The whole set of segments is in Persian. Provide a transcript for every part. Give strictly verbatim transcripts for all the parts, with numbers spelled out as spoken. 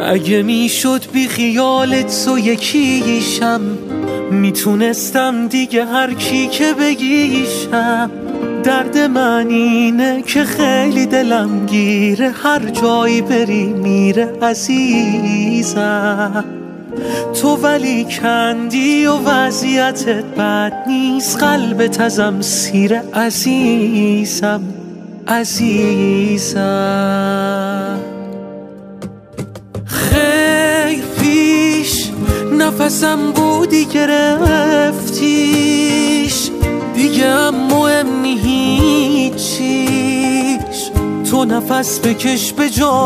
اگه میشد بی خیالت تو یکیشم، میتونستم دیگه هر کی که بگیشم. درد من اینه که خیلی دلم گیره، هر جایی بری میره عزیزم. تو ولی کندی و وضعیتت بد نیست، قلبت ازم سیره عزیزم عزیزم. خیر پیش نفسم بودی گرفتیش، دیگه هم مهم نی هیچیش. تو نفس بکش به جا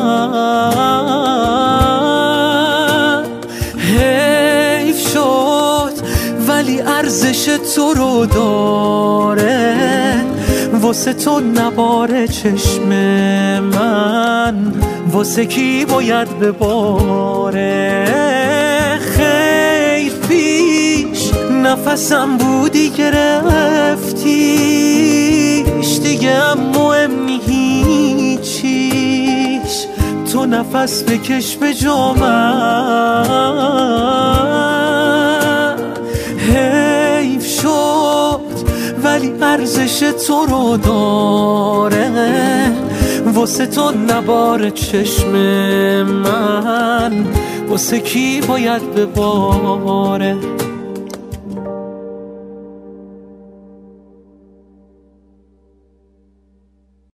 من، حیف شد ولی ارزش تو رو داره، واسه تو نباره چشم من، واسه کی باید بباره. خیر پیش نفسم بودی گرفتیش، دیگه هم مهم نی هیچیش. تو نفس بکش به جا من، حیف شد ولی ارزش تو رو داره، واسه تو نباره چشم من، واسه کی باید بباره.